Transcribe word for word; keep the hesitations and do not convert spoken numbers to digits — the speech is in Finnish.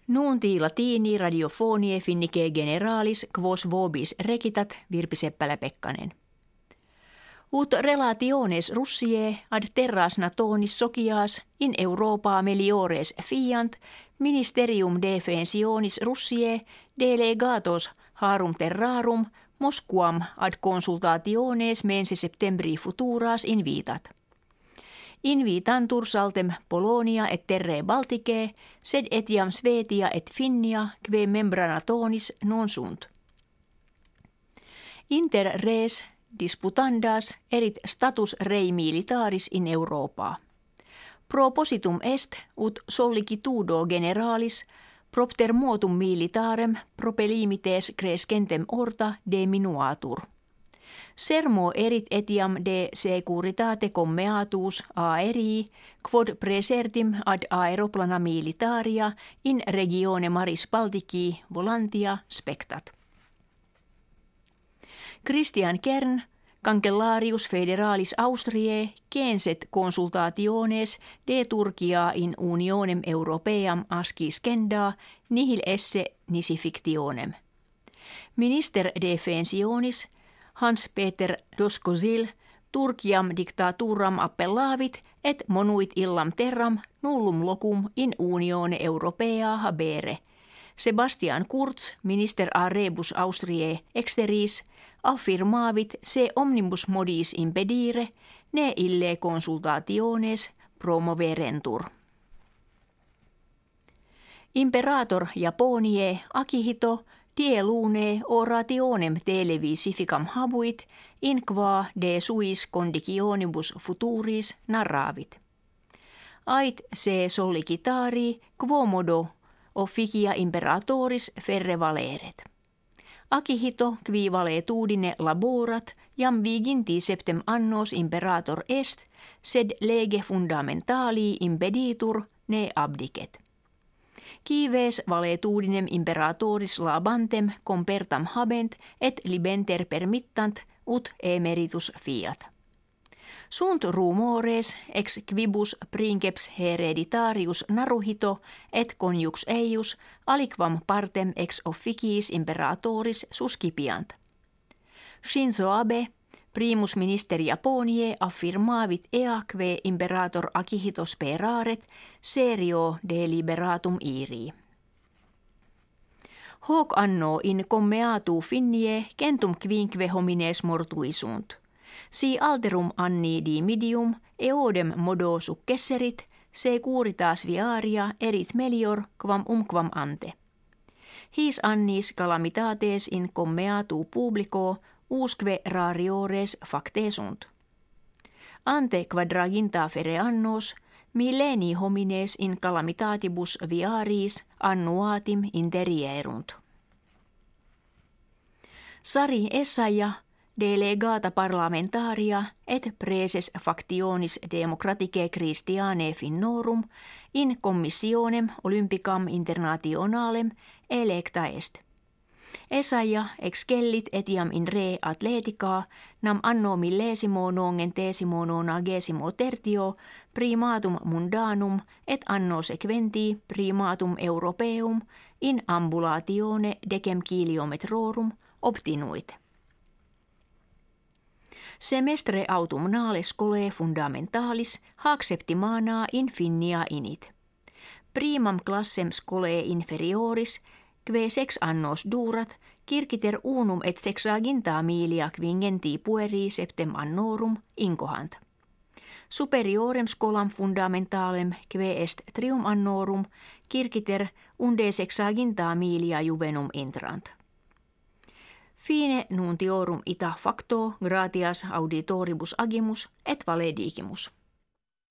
Nuunti latini radiofonie finnike generalis quos vobis recitat Virpi Seppälä-Pekkanen. Ut relationes Russiae ad terras natonis socias in Europa meliores fiant ministerium defensionis Russiae delegatos harum terrarum Mosquam ad consultationes mense septembri futuras invitat. Invitantur saltem Polonia et terre Balticae, sed etiam Svetia et Finnia, kve membra natonis non sunt. Inter res disputandas erit status rei militaris in Europa. Propositum est ut sollicitudo generalis propter motum militarem propelimites crescentem orta deminuatur. Sermo erit etiam de securitate commeatus aerii, quod presertim ad aeroplana militaria in regione maris Baltici volantia spectat. Christian Kern, cancellarius federalis Austriae, censet consultationes de Turkia in unionem europeam asciscenda nihil esse nisi fictionem. Minister defensionis Hans-Peter Doskozil Turkiam dictaturam appellavit et monuit illam terram nullum locum in unione europea habere. Sebastian Kurz, minister a rebus Austriae exteris, affirmavit se omnibus modis impedire, ne ille consultationes promoverentur. Imperator Japoniae Akihito die lune orationem televisificam habuit, in qua de suis conditionibus futuris narravit. Ait se sollicitari quomodo officia imperatoris ferre valeret. Akihito qui valetudine laborat jam viginti septem annos imperator est, sed lege fundamentali impeditur ne abdicet. Kives valetudinem imperatoris labantem compertam habent et libenter permittant ut emeritus fiat. Sunt rumores ex quibus princeps hereditarius Naruhito et conjux eius aliquam partem ex officiis imperatoris suscipiant. Shinzo Abe, primus minister Japoniae affirmavit eaque imperator Akihito speraret serio deliberatum iri. Hoc anno in commeatu Finniae centum quinque homines mortuisunt. Si alterum anni dimidium eodem modo successerit, securitas viaria erit melior quam umquam ante. His annis calamitates in commeatu publico usque rariores facte sunt. Ante quadraginta fere annos, milleni homines in calamitatibus viaris annuatim interierunt. Sari Essaja, delegata parlamentaria et praeses factionis democraticae Christianae Finnorum in commissionem olympicam internationalem electa est. Essaja excellit etiam in re atletica nam anno millesimo nongentesimo nonagesimo tertio primatum mundanum et anno sequenti primatum europeum in ambulatione decem kiliometrorum obtinuit. Semestre autumnale scholae fundamentalis hac septimana in Finnia init. Primam classem scholae inferioris kve sex annos durat, circiter unum et sexaginta milia quingenti pueri septem annorum incohant. Superiorem scholam fundamentalem kve est trium annorum, circiter unde sexaginta milia juvenum intrant. Fine nuntiorum ita facto gratias auditoribus agimus et valedigimus.